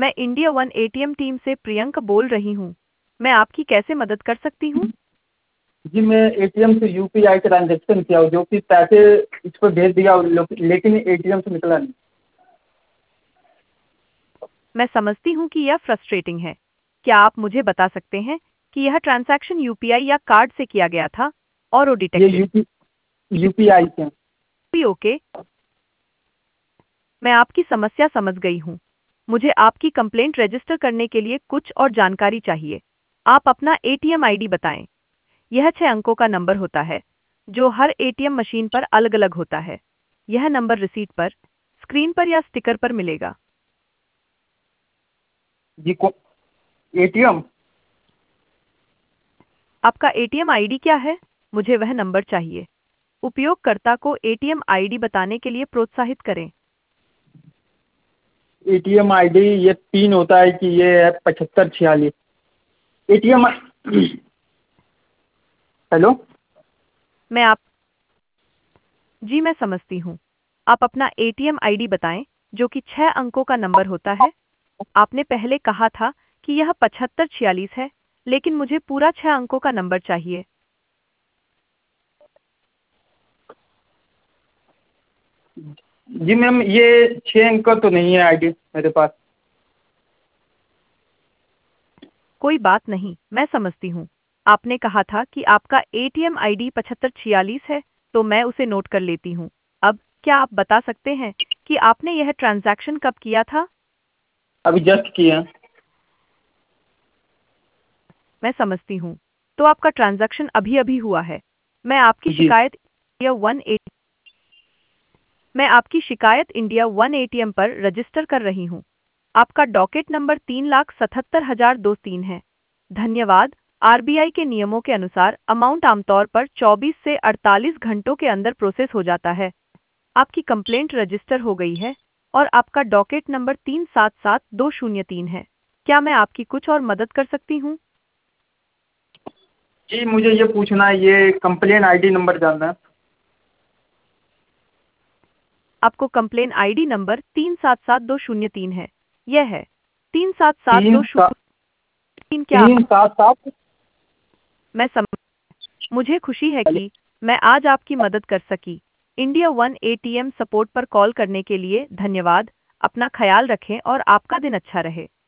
मैं India One ATM team से प्रियंका बोल रही हूँ। मैं आपकी कैसे मदद कर सकती हूँ? जी मैं एटीएम से यूपीआई ट्रांजैक्शन किया जो कि पैसे इस पर भेज दिया लेकिन एटीएम से निकला नहीं। मैं समझती हूँ कि यह फ्रस्ट्रेटिंग है। क्या आप मुझे बता सकते हैं कि यह ट्रांजैक्शन यूपीआई या कार्ड से किया गया था और वो ये डिटेक्टेड यूपीआई से। भी? ओके, मैं आपकी समस्या समझ गई हूँ। मुझे आपकी कंप्लेंट रजिस्टर करने के लिए कुछ और जानकारी चाहिए। आप अपना एटीएम आईडी बताएं। यह 6 अंकों का नंबर होता है जो हर एटीएम मशीन पर अलग अलग होता है। यह नंबर रिसीट पर, स्क्रीन पर या स्टिकर पर मिलेगा। जी को एटीएम आपका एटीएम आईडी क्या है? मुझे वह नंबर चाहिए। उपयोगकर्ता को एटीएम आईडी बताने के लिए प्रोत्साहित करें। एटीएम आईडी ये 3 होता है कि ये है 7546 एटीएम। हेलो। मैं आप जी मैं समझती हूँ। आप अपना एटीएम आईडी बताएं जो कि 6 अंकों का नंबर होता है। आपने पहले कहा था कि यह 7546 है, लेकिन मुझे पूरा 6 अंकों का नंबर चाहिए। जी मैम ये 6 अंक का तो नहीं है आईडी मेरे पास। कोई बात नहीं, मैं समझती हूँ। आपने कहा था कि आपका एटीएम आईडी 7546 है, तो मैं उसे नोट कर लेती हूँ। अब क्या आप बता सकते हैं कि आपने यह ट्रांजैक्शन कब किया था? अभी जस्ट किया। मैं समझती हूँ। तो आपका ट्रांजैक्शन अभी-अभी हुआ है। मैं आपकी जी शिकायत इंडिया वन ए मैं आपकी शिकायत इंडिया वन एटीएम पर रजिस्टर कर रही हूँ। आपका डॉकेट नंबर 3,77,003 है। धन्यवाद। आरबीआई के नियमों के अनुसार अमाउंट आमतौर पर 24 से 48 घंटों के अंदर प्रोसेस हो जाता है। आपकी कंप्लेंट रजिस्टर हो गई है और आपका डॉकेट नंबर 3,77,203 है। क्या मैं आपकी कुछ और मदद कर सकती हूँ? जी मुझे ये पूछना है, ये कंप्लेन आईडी नंबर जानना है। आपको कंप्लेन आईडी नंबर 3,77,203 है। यह है तीन सात 3,77,203। क्या 377। मैं सम मुझे खुशी है कि मैं आज आपकी मदद कर सकी। इंडिया वन एटीएम सपोर्ट पर कॉल करने के लिए धन्यवाद। अपना ख्याल रखें और आपका दिन अच्छा रहे।